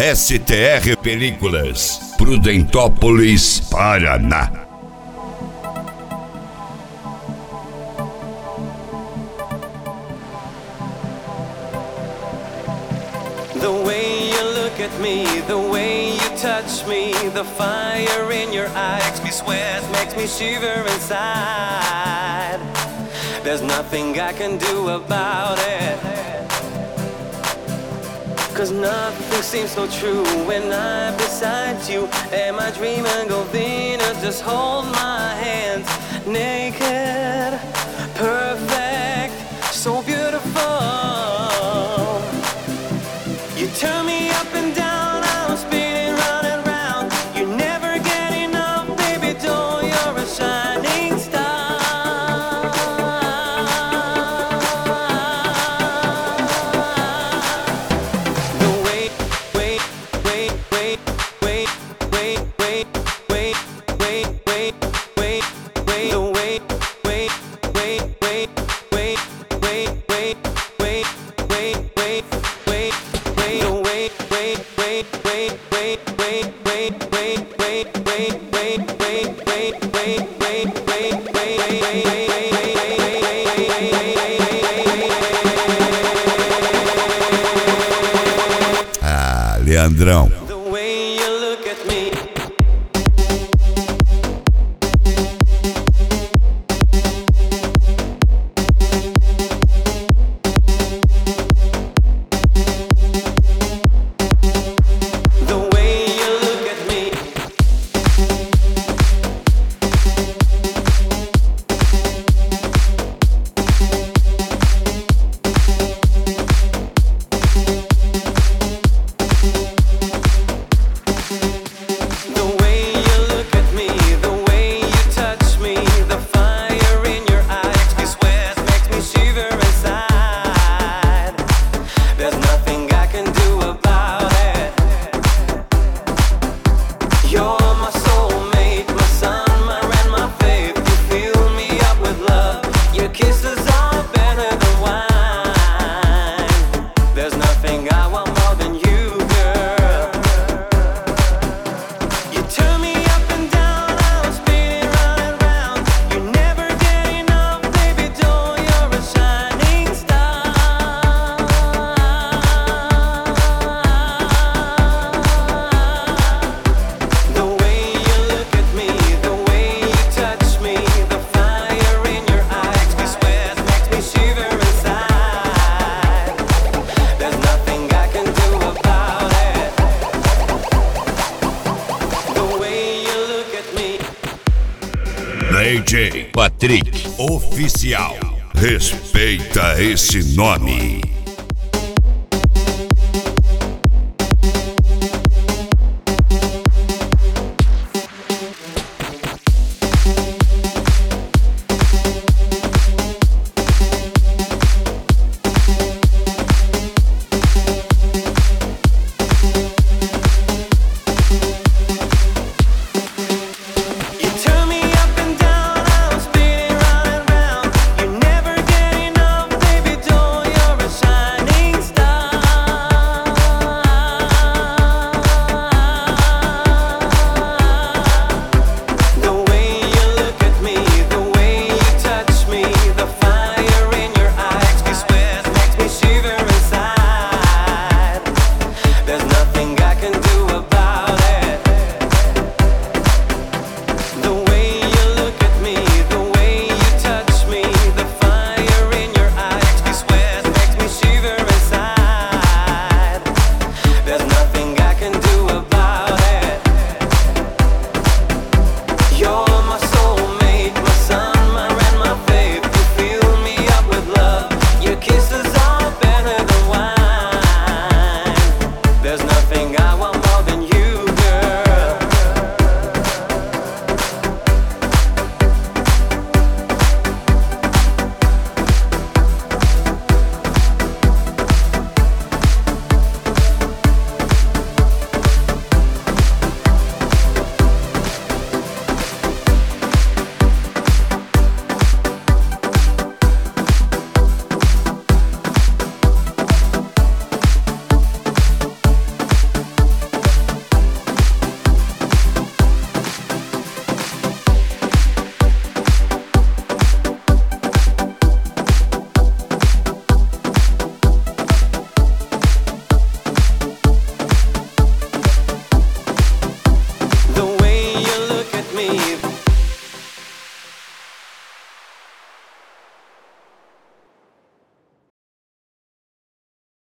STR Películas, Prudentópolis, Paraná. The way you look at me, the way you touch me, the fire in your eyes makes me sweat, makes me shiver inside. There's nothing I can do about it, 'cause nothing seems so true when I'm beside you. Am I dreaming of Venus? Just hold my hands. Naked, perfect, so beautiful. You turn me up and down, I'm spinning round and round. You never get enough, baby doll, you're a shining star. The way, wait, wait, wait, wait, wait, wait, wait, wait, wait, wait, wait, the way, wait, wait, wait, wait, wait, wait, wait, wait, wait, wait. Ah, Leandrão. The way you look at me. DJ Patrick Oficial. Respeita esse nome.